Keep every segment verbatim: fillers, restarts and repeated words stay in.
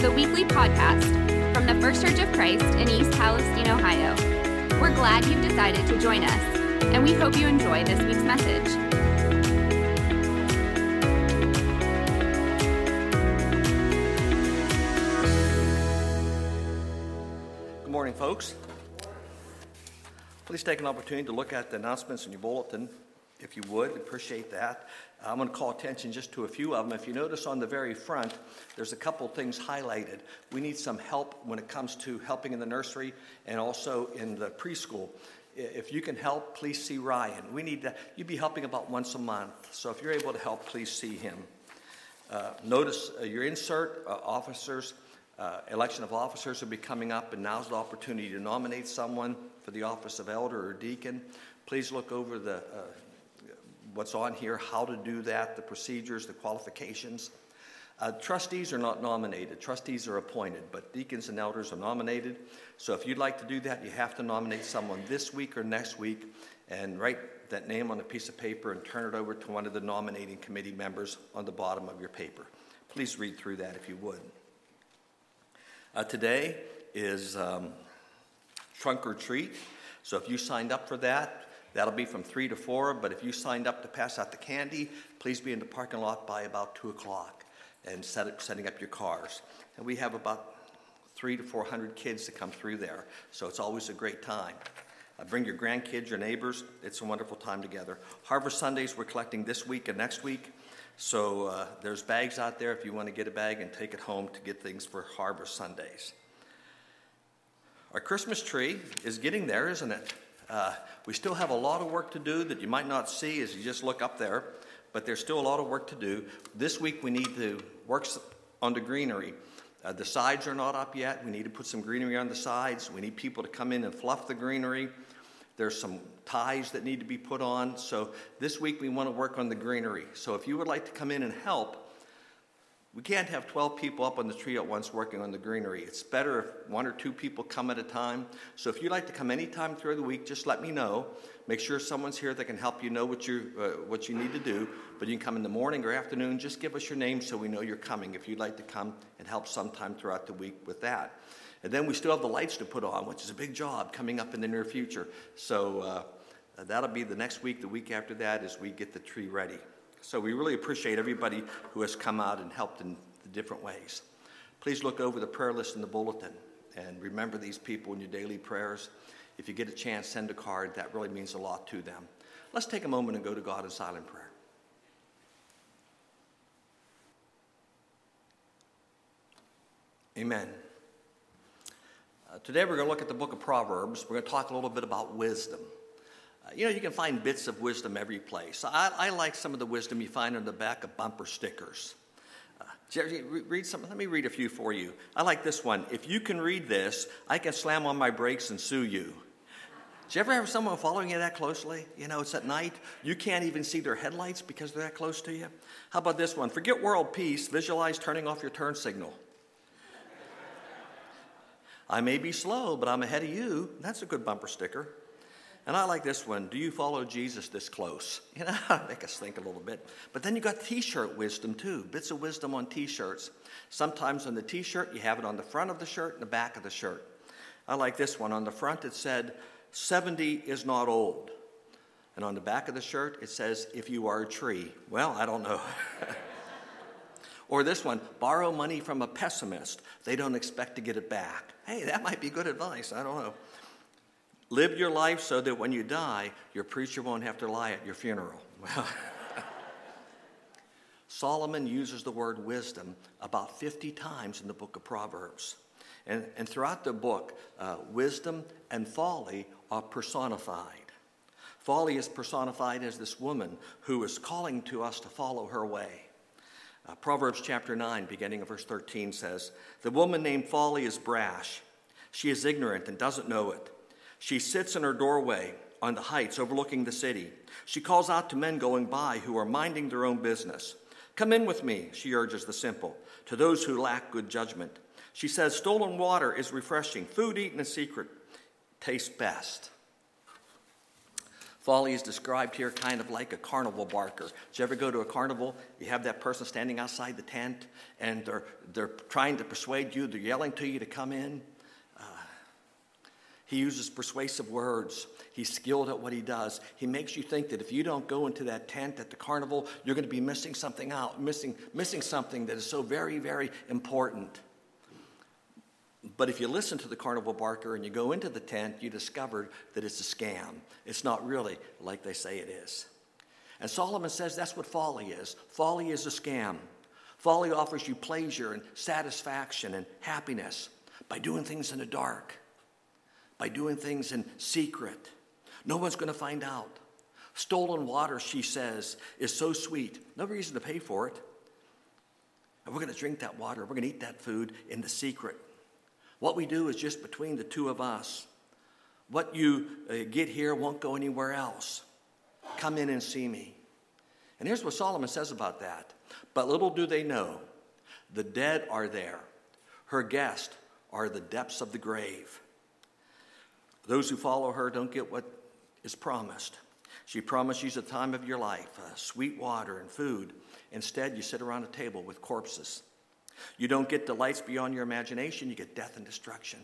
the weekly podcast from the First Church of Christ in East Palestine, Ohio. We're glad you've decided to join us, and we hope you enjoy this week's message. Good morning, folks. Please take an opportunity to look at the announcements in your bulletin, if you would. Appreciate that. I'm going to call attention just to a few of them. If you notice on the very front, there's a couple things highlighted. We need some help when it comes to helping in the nursery and also in the preschool. If you can help, please see Ryan. We need to, you'd be helping about once a month. So if you're able to help, please see him. Uh, notice uh, your insert, uh, officers, uh, election of officers will be coming up, and now's the opportunity to nominate someone for the office of elder or deacon. Please look over the uh, what's on here, how to do that, the procedures, the qualifications. Uh, trustees are not nominated. Trustees are appointed, but deacons and elders are nominated. So if you'd like to do that, you have to nominate someone this week or next week and write that name on a piece of paper and turn it over to one of the nominating committee members on the bottom of your paper. Please read through that if you would. Uh, today is um, trunk or treat. So if you signed up for that, that'll be from three to four, but if you signed up to pass out the candy, please be in the parking lot by about two o'clock and set up, setting up your cars. And we have about three to four hundred kids that come through there, so it's always a great time. Uh, bring your grandkids, your neighbors. It's a wonderful time together. Harvest Sundays, we're collecting this week and next week, so uh, there's bags out there if you want to get a bag and take it home to get things for Harvest Sundays. Our Christmas tree is getting there, isn't it? Uh, we still have a lot of work to do that you might not see as you just look up there, but there's still a lot of work to do. This week we need to work on the greenery. Uh, the sides are not up yet. We need to put some greenery on the sides. We need people to come in and fluff the greenery. There's some ties that need to be put on. So this week we want to work on the greenery. So if you would like to come in and help, we can't have twelve people up on the tree at once working on the greenery. It's better if one or two people come at a time. So if you'd like to come anytime through the week, just let me know. Make sure someone's here that can help you know what you uh, what you need to do. But you can come in the morning or afternoon. Just give us your name so we know you're coming if you'd like to come and help sometime throughout the week with that. And then we still have the lights to put on, which is a big job coming up in the near future. So uh, that'll be the next week. The week after that as we get the tree ready. So we really appreciate everybody who has come out and helped in the different ways. Please look over the prayer list in the bulletin and remember these people in your daily prayers. If you get a chance, send a card. That really means a lot to them. Let's take a moment and go to God in silent prayer. Amen. Uh, today we're going to look at the book of Proverbs. We're going to talk a little bit about wisdom. Uh, you know, you can find bits of wisdom every place. I, I like some of the wisdom you find on the back of bumper stickers. Uh, Jerry, read some. Let me read a few for you. I like this one. If you can read this, I can slam on my brakes and sue you. Did you ever have someone following you that closely? You know, it's at night. You can't even see their headlights because they're that close to you. How about this one? Forget world peace. Visualize turning off your turn signal. I may be slow, but I'm ahead of you. That's a good bumper sticker. And I like this one. Do you follow Jesus this close? You know, make us think a little bit. But then you got T-shirt wisdom too. Bits of wisdom on T-shirts. Sometimes on the T-shirt, you have it on the front of the shirt and the back of the shirt. I like this one. On the front, it said, seventy is not old. And on the back of the shirt, it says, if you are a tree. Well, I don't know. Or this one, borrow money from a pessimist. They don't expect to get it back. Hey, that might be good advice. I don't know. Live your life so that when you die, your preacher won't have to lie at your funeral. Well, Solomon uses the word wisdom about fifty times in the book of Proverbs. And, and throughout the book, uh, wisdom and folly are personified. Folly is personified as this woman who is calling to us to follow her way. Uh, Proverbs chapter nine, beginning of verse thirteen says, the woman named Folly is brash. She is ignorant and doesn't know it. She sits in her doorway on the heights overlooking the city. She calls out to men going by who are minding their own business. Come in with me, she urges the simple, to those who lack good judgment. She says, stolen water is refreshing. Food eaten in secret tastes best. Folly is described here kind of like a carnival barker. Did you ever go to a carnival? You have that person standing outside the tent, and they're, they're trying to persuade you. They're yelling to you to come in. Uh, he uses persuasive words. He's skilled at what he does. He makes you think that if you don't go into that tent at the carnival, you're going to be missing something out, missing, missing something that is so very, very important. But if you listen to the carnival barker and you go into the tent, you discover that it's a scam. It's not really like they say it is. And Solomon says that's what folly is. Folly is a scam. Folly offers you pleasure and satisfaction and happiness by doing things in the dark, by doing things in secret. No one's going to find out. Stolen water, she says, is so sweet. No reason to pay for it. And we're going to drink that water. We're going to eat that food in the secret. What we do is just between the two of us. What you uh, get here won't go anywhere else. Come in and see me. And here's what Solomon says about that. But little do they know, the dead are there. Her guests are the depths of the grave. Those who follow her don't get what is promised. She promises you the time of your life, uh, sweet water and food. Instead, you sit around a table with corpses. You don't get delights beyond your imagination. You get death and destruction.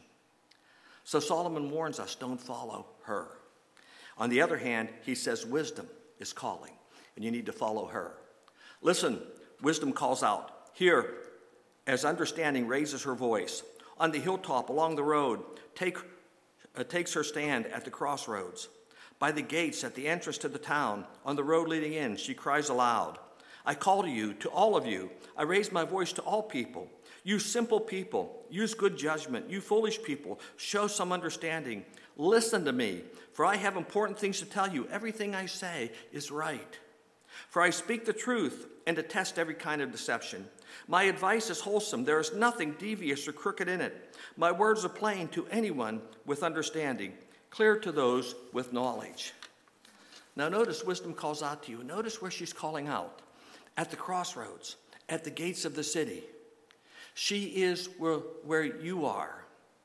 So Solomon warns us, don't follow her. On the other hand, he says wisdom is calling, and you need to follow her. Listen, wisdom calls out. Here, as understanding raises her voice. On the hilltop along the road, take, uh, takes her stand at the crossroads. By the gates at the entrance to the town, on the road leading in, she cries aloud. I call to you, to all of you. I raise my voice to all people. You simple people, use good judgment. You foolish people, show some understanding. Listen to me, for I have important things to tell you. Everything I say is right. For I speak the truth and detest every kind of deception. My advice is wholesome. There is nothing devious or crooked in it. My words are plain to anyone with understanding, clear to those with knowledge. Now notice wisdom calls out to you. Notice where she's calling out. At the crossroads, at the gates of the city. She is where, where you are.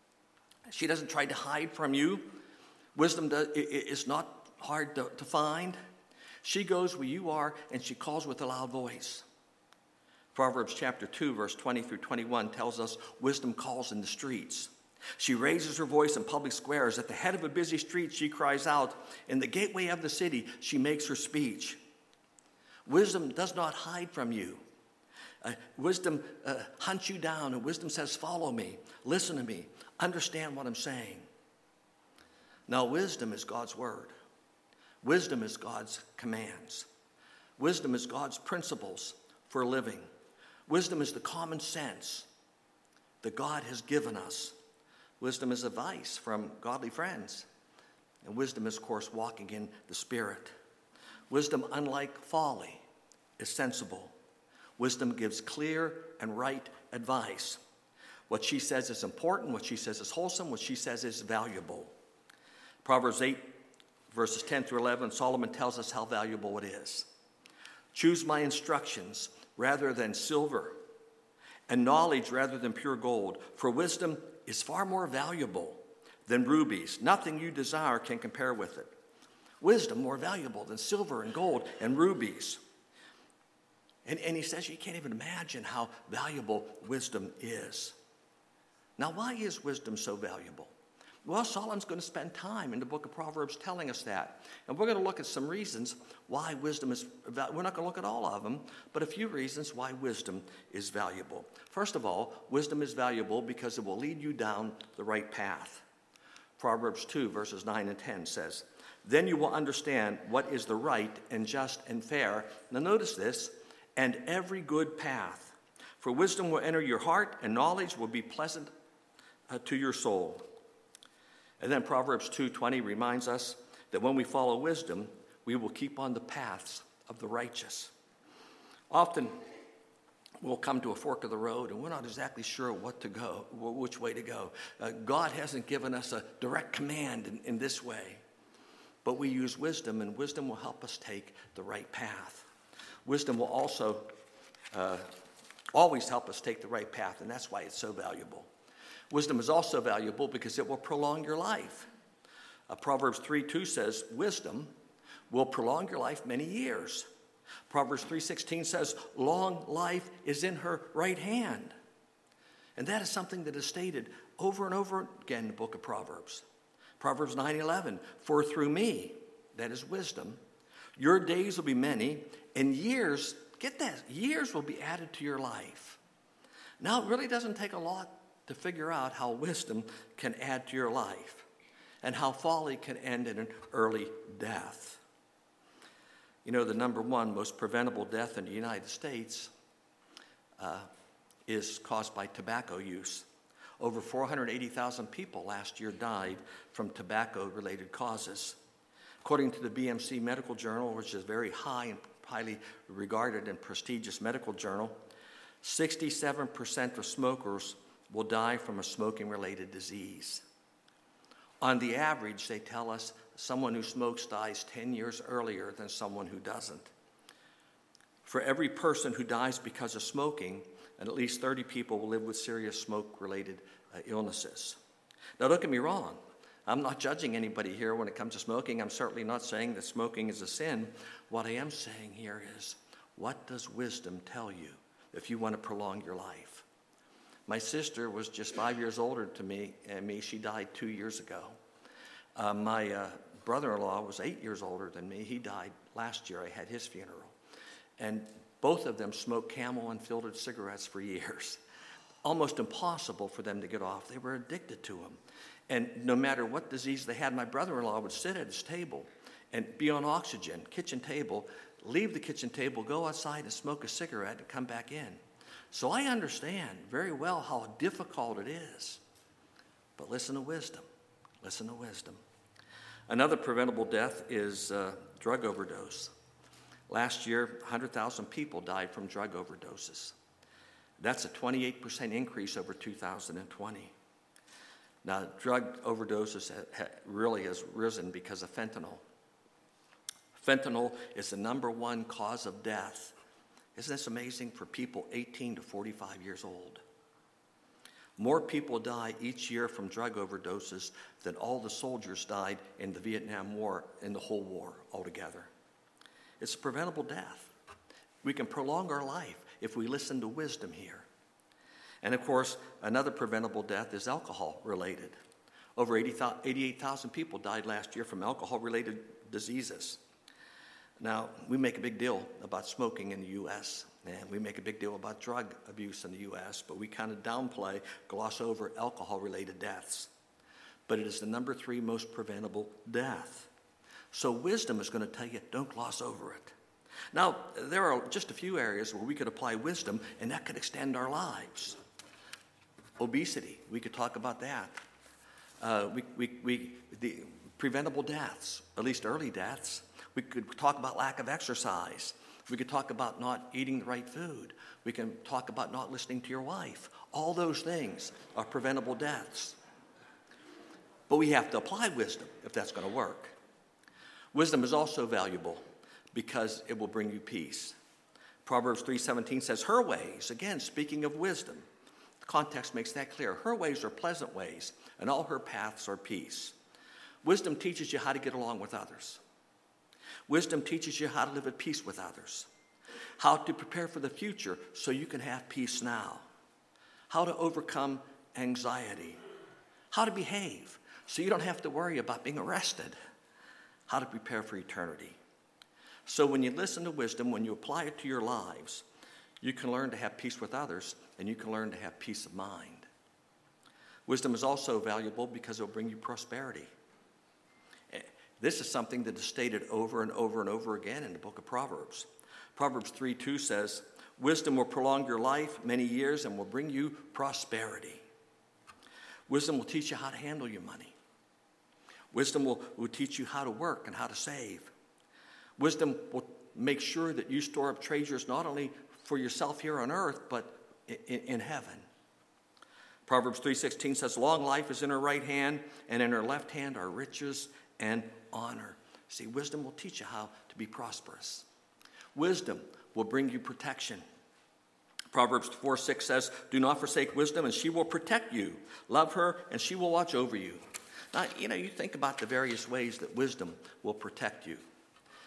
She doesn't try to hide from you. Wisdom does, is not hard to, to find. She goes where you are, and she calls with a loud voice. Proverbs chapter two, verse twenty through twenty-one tells us wisdom calls in the streets. She raises her voice in public squares. At the head of a busy street, she cries out. In the gateway of the city, she makes her speech. Wisdom does not hide from you. Uh, wisdom uh, hunts you down, and wisdom says, follow me, listen to me, understand what I'm saying. Now, wisdom is God's word. Wisdom is God's commands. Wisdom is God's principles for living. Wisdom is the common sense that God has given us. Wisdom is advice from godly friends. And wisdom is, of course, walking in the Spirit. Wisdom, unlike folly, is sensible. Wisdom gives clear and right advice. What she says is important, what she says is wholesome, what she says is valuable. Proverbs eight, verses ten through eleven, Solomon tells us how valuable it is. Choose my instructions rather than silver, and knowledge rather than pure gold, for wisdom is far more valuable than rubies. Nothing you desire can compare with it. Wisdom more valuable than silver and gold and rubies. And, and he says you can't even imagine how valuable wisdom is. Now, why is wisdom so valuable? Well, Solomon's going to spend time in the book of Proverbs telling us that. And we're going to look at some reasons why wisdom is valuable. We're not going to look at all of them, but a few reasons why wisdom is valuable. First of all, wisdom is valuable because it will lead you down the right path. Proverbs two, verses nine and ten says, then you will understand what is the right and just and fair. Now notice this, and every good path. For wisdom will enter your heart, and knowledge will be pleasant uh, to your soul. And then Proverbs two twenty reminds us that when we follow wisdom, we will keep on the paths of the righteous. Often we'll come to a fork of the road, and we're not exactly sure what to go, which way to go. Uh, God hasn't given us a direct command in, in this way. But we use wisdom, and wisdom will help us take the right path. Wisdom will also uh, always help us take the right path, and that's why it's so valuable. Wisdom is also valuable because it will prolong your life. Uh, Proverbs three two says, wisdom will prolong your life many years. Proverbs three sixteen says, long life is in her right hand. And that is something that is stated over and over again in the book of Proverbs. Proverbs nine eleven, for through me, that is wisdom, your days will be many, and years, get that, years will be added to your life. Now, it really doesn't take a lot to figure out how wisdom can add to your life and how folly can end in an early death. You know, the number one most preventable death in the United States uh, is caused by tobacco use. Over four hundred eighty thousand people last year died from tobacco-related causes. According to the B M C Medical Journal, which is a very high and highly regarded and prestigious medical journal, sixty-seven percent of smokers will die from a smoking-related disease. On the average, they tell us someone who smokes dies ten years earlier than someone who doesn't. For every person who dies because of smoking, and at least thirty people will live with serious smoke-related uh, illnesses. Now, don't get me wrong. I'm not judging anybody here when it comes to smoking. I'm certainly not saying that smoking is a sin. What I am saying here is, what does wisdom tell you if you want to prolong your life? My sister was just five years older to me, and me. She died two years ago. Uh, my uh, brother-in-law was eight years older than me. He died last year. I had his funeral. And both of them smoked Camel and filtered cigarettes for years. Almost impossible for them to get off. They were addicted to them. And no matter what disease they had, my brother-in-law would sit at his table and be on oxygen, kitchen table, leave the kitchen table, go outside and smoke a cigarette and come back in. So I understand very well how difficult it is. But listen to wisdom. Listen to wisdom. Another preventable death is uh, drug overdose. Last year, one hundred thousand people died from drug overdoses. That's a twenty-eight percent increase over two thousand twenty. Now, drug overdoses ha- ha- really has risen because of fentanyl. Fentanyl is the number one cause of death. Isn't this amazing for people eighteen to forty-five years old? More people die each year from drug overdoses than all the soldiers died in the Vietnam War, in the whole war altogether. It's a preventable death. We can prolong our life if we listen to wisdom here. And of course, another preventable death is alcohol-related. Over eighty-eight thousand people died last year from alcohol-related diseases. Now, we make a big deal about smoking in the U S, and we make a big deal about drug abuse in the U S, but we kind of downplay, gloss over alcohol-related deaths. But it is the number three most preventable death. So wisdom is going to tell you, don't gloss over it. Now, there are just a few areas where we could apply wisdom, and that could extend our lives. Obesity, we could talk about that. Uh, we, we, we, the preventable deaths, at least early deaths. We could talk about lack of exercise. We could talk about not eating the right food. We can talk about not listening to your wife. All those things are preventable deaths. But we have to apply wisdom if that's going to work. Wisdom is also valuable because it will bring you peace. Proverbs three seventeen says, her ways, again, speaking of wisdom, the context makes that clear. Her ways are pleasant ways, and all her paths are peace. Wisdom teaches you how to get along with others. Wisdom teaches you how to live at peace with others, how to prepare for the future so you can have peace now, how to overcome anxiety, how to behave so you don't have to worry about being arrested, how to prepare for eternity. So when you listen to wisdom, when you apply it to your lives, you can learn to have peace with others, and you can learn to have peace of mind. Wisdom is also valuable because it will bring you prosperity. This is something that is stated over and over and over again in the book of Proverbs. Proverbs three two says, wisdom will prolong your life many years and will bring you prosperity. Wisdom will teach you how to handle your money. Wisdom will, will teach you how to work and how to save. Wisdom will make sure that you store up treasures not only for yourself here on earth, but in, in heaven. Proverbs three sixteen says, long life is in her right hand, and in her left hand are riches and honor. See, wisdom will teach you how to be prosperous. Wisdom will bring you protection. Proverbs four six says, do not forsake wisdom, and she will protect you. Love her, and she will watch over you. Now, you know, you think about the various ways that wisdom will protect you.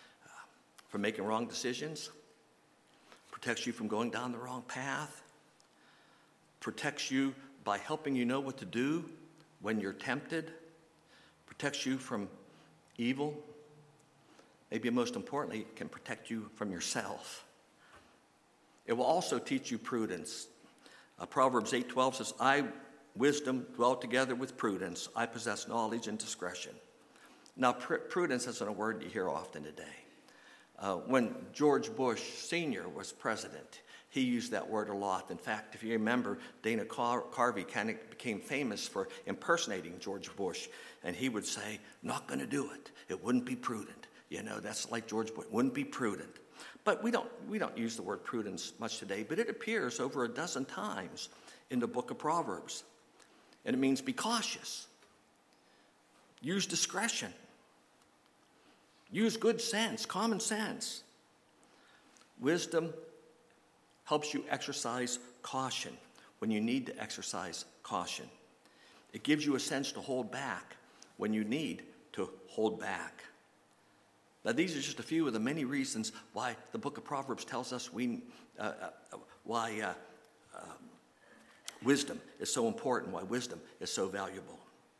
from making wrong decisions, protects you from going down the wrong path, protects you by helping you know what to do when you're tempted, protects you from evil. Maybe most importantly, it can protect you from yourself. It will also teach you prudence. Uh, Proverbs eight twelve says, I, wisdom, dwell together with prudence. I possess knowledge and discretion. Now, pr- prudence isn't a word you hear often today. Uh, when George Bush Senior was president, he used that word a lot. In fact, if you remember, Dana Car- Carvey kind of became famous for impersonating George Bush, and he would say, not going to do it. It wouldn't be prudent. You know, that's like George Bush. It wouldn't be prudent. But we don't, we don't use the word prudence much today, but it appears over a dozen times in the book of Proverbs. And it means be cautious. Use discretion. Use good sense, common sense. Wisdom helps you exercise caution when you need to exercise caution. It gives you a sense to hold back when you need to hold back. Now, these are just a few of the many reasons why the book of Proverbs tells us we, uh, uh, why uh, uh, wisdom is so important, why wisdom is so valuable.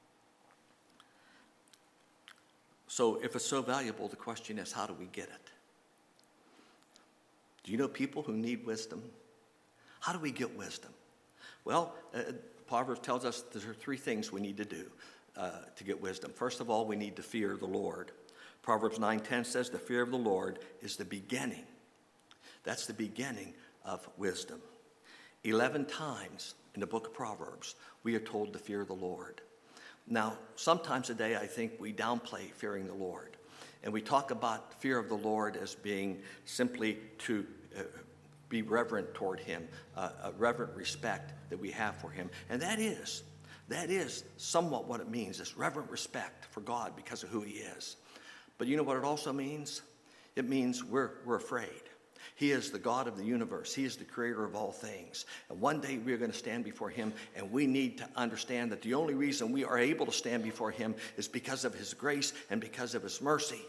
So if it's so valuable, the question is, how do we get it? Do you know people who need wisdom? How do we get wisdom? Well, uh, Proverbs tells us there are three things we need to do uh, to get wisdom. First of all, we need to fear the Lord. Proverbs nine ten says the fear of the Lord is the beginning. That's the beginning of wisdom. Eleven times in the book of Proverbs, we are told to fear the Lord. Now, sometimes today I think we downplay fearing the Lord. And we talk about fear of the Lord as being simply to uh, be reverent toward him, uh, a reverent respect that we have for him. And that is, that is somewhat what it means, this reverent respect for God because of who he is. But you know what it also means? It means we're, we're afraid. He is the God of the universe. He is the creator of all things. And one day we are going to stand before him, and we need to understand that the only reason we are able to stand before him is because of his grace and because of his mercy.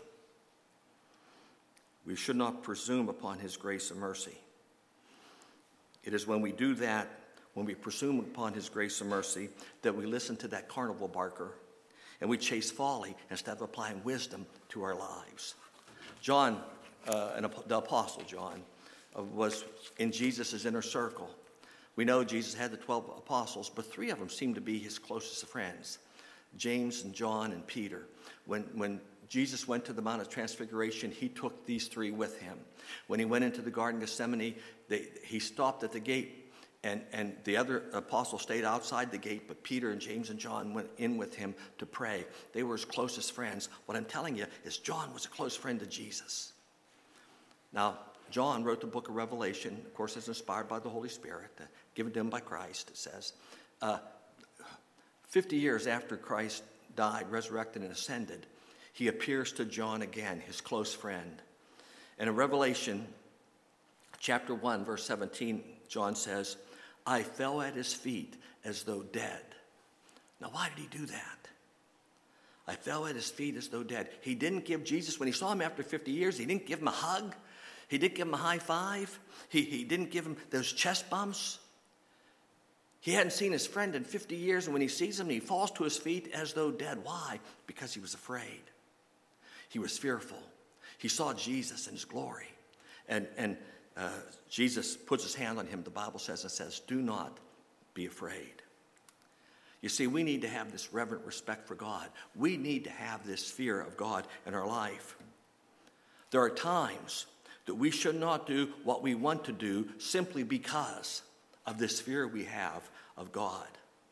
We should not presume upon his grace and mercy. It is when we do that, when we presume upon his grace and mercy, that we listen to that carnival barker and we chase folly instead of applying wisdom to our lives. John, uh, an, the Apostle John, uh, was in Jesus' inner circle. We know Jesus had the twelve apostles, but three of them seemed to be his closest friends, James and John and Peter. When, when Jesus went to the Mount of Transfiguration, he took these three with him. When he went into the Garden of Gethsemane, they, he stopped at the gate, and, and the other apostles stayed outside the gate, but Peter and James and John went in with him to pray. They were his closest friends. What I'm telling you is John was a close friend of Jesus. Now, John wrote the book of Revelation. Of course, it's inspired by the Holy Spirit, uh, given to him by Christ, it says. Uh, fifty years after Christ died, resurrected, and ascended, he appears to John again, his close friend. And in Revelation chapter one, verse seventeen, John says, I fell at his feet as though dead. Now, why did he do that? I fell at his feet as though dead. He didn't give Jesus, when he saw him after fifty years, he didn't give him a hug. He didn't give him a high five. He, he didn't give him those chest bumps. He hadn't seen his friend in fifty years, and when he sees him, he falls to his feet as though dead. Why? Because he was afraid. He was fearful. He saw Jesus in his glory. And, and uh, Jesus puts his hand on him, the Bible says, and says, do not be afraid. You see, we need to have this reverent respect for God. We need to have this fear of God in our life. There are times that we should not do what we want to do simply because of this fear we have of God.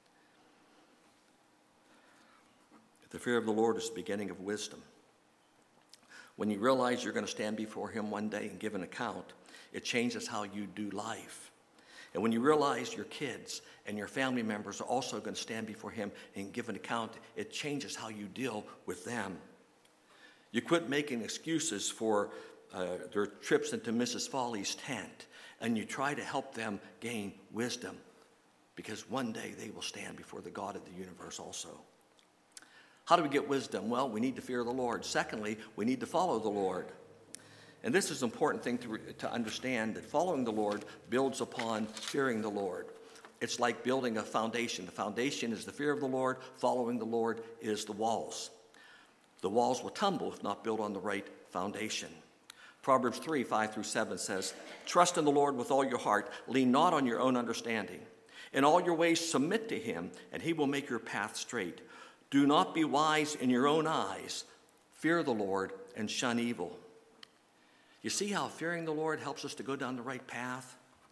The fear of the Lord is the beginning of wisdom. When you realize you're going to stand before him one day and give an account, it changes how you do life. And when you realize your kids and your family members are also going to stand before him and give an account, it changes how you deal with them. You quit making excuses for uh, their trips into Missus Foley's tent, and you try to help them gain wisdom, because one day they will stand before the God of the universe also. How do we get wisdom? Well, we need to fear the Lord. Secondly, we need to follow the Lord. And this is an important thing to, to understand, that following the Lord builds upon fearing the Lord. It's like building a foundation. The foundation is the fear of the Lord. Following the Lord is the walls. The walls will tumble if not built on the right foundation. Proverbs three, five through seven says, "Trust in the Lord with all your heart. Lean not on your own understanding. In all your ways submit to him, and he will make your path straight. Do not be wise in your own eyes. Fear the Lord and shun evil." You see how fearing the Lord helps us to go down the right path?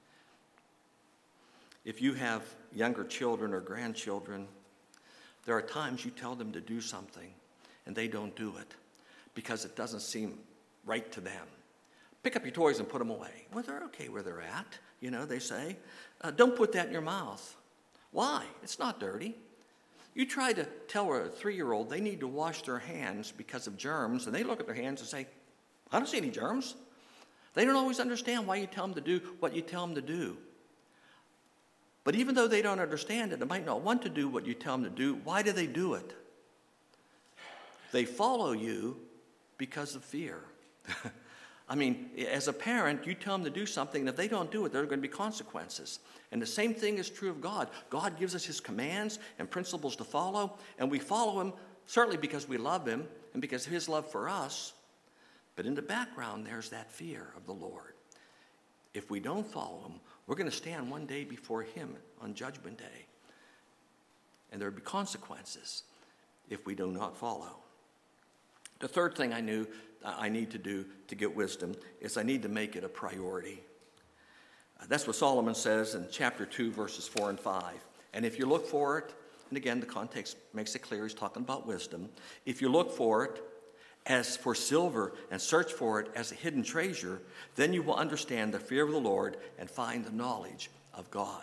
If you have younger children or grandchildren, there are times you tell them to do something and they don't do it because it doesn't seem right to them. Pick up your toys and put them away. Well, they're okay where they're at, you know, they say. Uh, don't put that in your mouth. Why? It's not dirty. You try to tell a three-year-old they need to wash their hands because of germs, and they look at their hands and say, "I don't see any germs." They don't always understand why you tell them to do what you tell them to do. But even though they don't understand it, they might not want to do what you tell them to do. Why do they do it? They follow you because of fear. I mean, as a parent, you tell them to do something, and if they don't do it, there are going to be consequences. And the same thing is true of God. God gives us his commands and principles to follow, and we follow him certainly because we love him and because of his love for us. But in the background, there's that fear of the Lord. If we don't follow him, we're going to stand one day before him on Judgment Day. And there will be consequences if we do not follow. The third thing I knew I need to do to get wisdom is I need to make it a priority. That's what Solomon says in chapter two, verses four and five. And if you look for it, and again, the context makes it clear he's talking about wisdom. If you look for it as for silver and search for it as a hidden treasure, then you will understand the fear of the Lord and find the knowledge of God.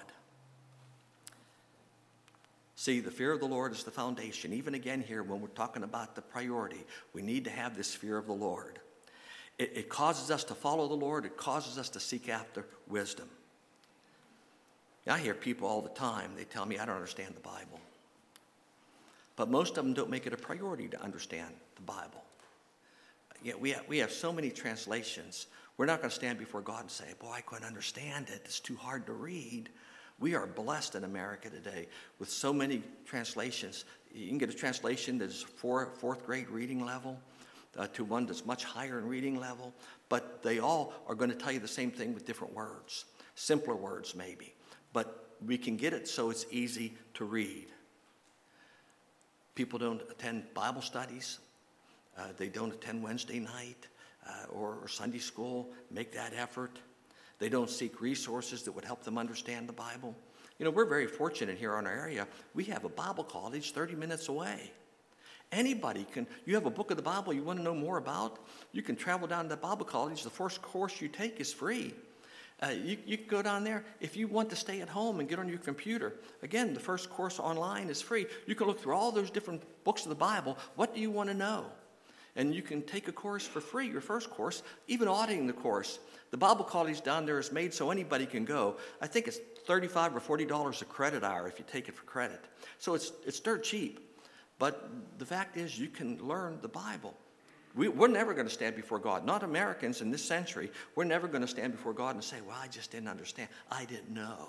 See, the fear of the Lord is the foundation. Even again here, when we're talking about the priority, we need to have this fear of the Lord. It, it causes us to follow the Lord. It causes us to seek after wisdom. I hear people all the time, they tell me, "I don't understand the Bible." But most of them don't make it a priority to understand the Bible. Yeah, we have, we have so many translations. We're not going to stand before God and say, "Boy, I couldn't understand it. It's too hard to read." We are blessed in America today with so many translations. You can get a translation that's four, fourth grade reading level uh, to one that's much higher in reading level, but they all are going to tell you the same thing with different words, simpler words maybe, but we can get it so it's easy to read. People don't attend Bible studies. Uh, they don't attend Wednesday night uh, or, or Sunday school, make that effort. They don't seek resources that would help them understand the Bible. You know, we're very fortunate here in our area. We have a Bible college thirty minutes away. Anybody can, you have a book of the Bible you want to know more about, you can travel down to the Bible college. The first course you take is free. Uh, you, you can go down there. If you want to stay at home and get on your computer, again, the first course online is free. You can look through all those different books of the Bible. What do you want to know? And you can take a course for free, your first course, even auditing the course. The Bible college down there is made so anybody can go. I think it's thirty-five dollars or forty dollars a credit hour if you take it for credit. So it's it's dirt cheap. But the fact is, you can learn the Bible. We, we're never going to stand before God. Not Americans in this century. We're never going to stand before God and say, "Well, I just didn't understand. I didn't know."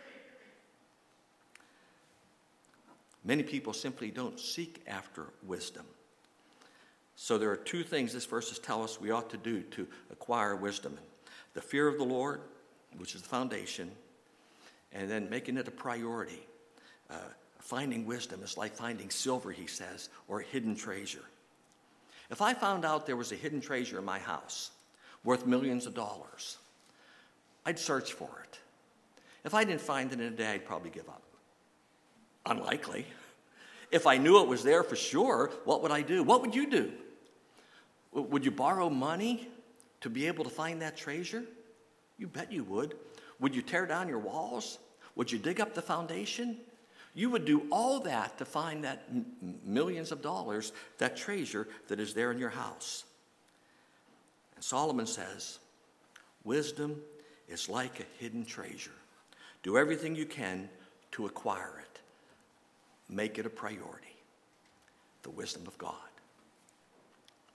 Many people simply don't seek after wisdom. So there are two things this verses tell us we ought to do to acquire wisdom. The fear of the Lord, which is the foundation, and then making it a priority. Uh, finding wisdom is like finding silver, he says, or a hidden treasure. If I found out there was a hidden treasure in my house worth millions of dollars, I'd search for it. If I didn't find it in a day, I'd probably give up. Unlikely. If I knew it was there for sure, what would I do? What would you do? Would you borrow money to be able to find that treasure? You bet you would. Would you tear down your walls? Would you dig up the foundation? You would do all that to find that m- millions of dollars, that treasure that is there in your house. And Solomon says, wisdom is like a hidden treasure. Do everything you can to acquire it. Make it a priority. The wisdom of God.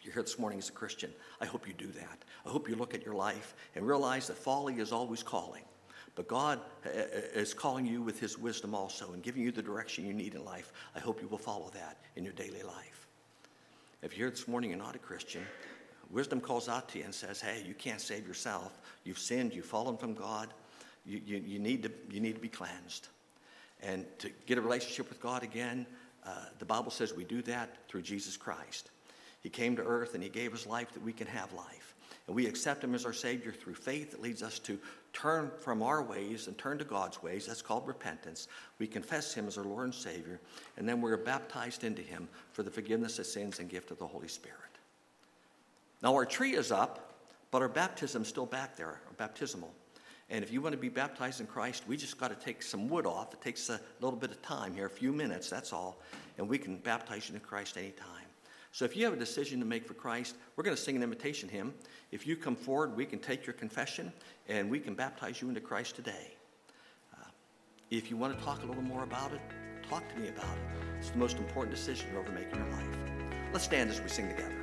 you're here this morning as a Christian, I hope you do that. I hope you look at your life and realize that folly is always calling. But God is calling you with his wisdom also and giving you the direction you need in life. I hope you will follow that in your daily life. If you're here this morning and not a Christian, wisdom calls out to you and says, hey, you can't save yourself. You've sinned. You've fallen from God. You, you, you, need to, you need to be cleansed. And to get a relationship with God again, uh, the Bible says we do that through Jesus Christ. He came to earth and he gave his life that we can have life. And we accept him as our Savior through faith that leads us to turn from our ways and turn to God's ways. That's called repentance. We confess him as our Lord and Savior, and then we're baptized into him for the forgiveness of sins and gift of the Holy Spirit. Now our tree is up, but our baptism is still back there, our baptismal. And if you want to be baptized in Christ, we just got to take some wood off. It takes a little bit of time here, a few minutes, that's all, and we can baptize you in Christ anytime. So if you have a decision to make for Christ, we're going to sing an invitation hymn. If you come forward, we can take your confession, and we can baptize you into Christ today. Uh, if you want to talk a little more about it, talk to me about it. It's the most important decision you'll ever make in your life. Let's stand as we sing together.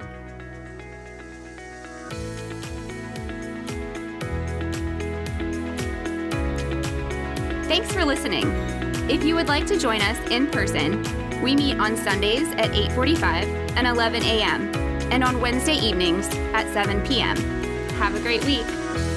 Thanks for listening. If you would like to join us in person, we meet on Sundays at eight forty-five and eleven a.m. and on Wednesday evenings at seven p.m. Have a great week.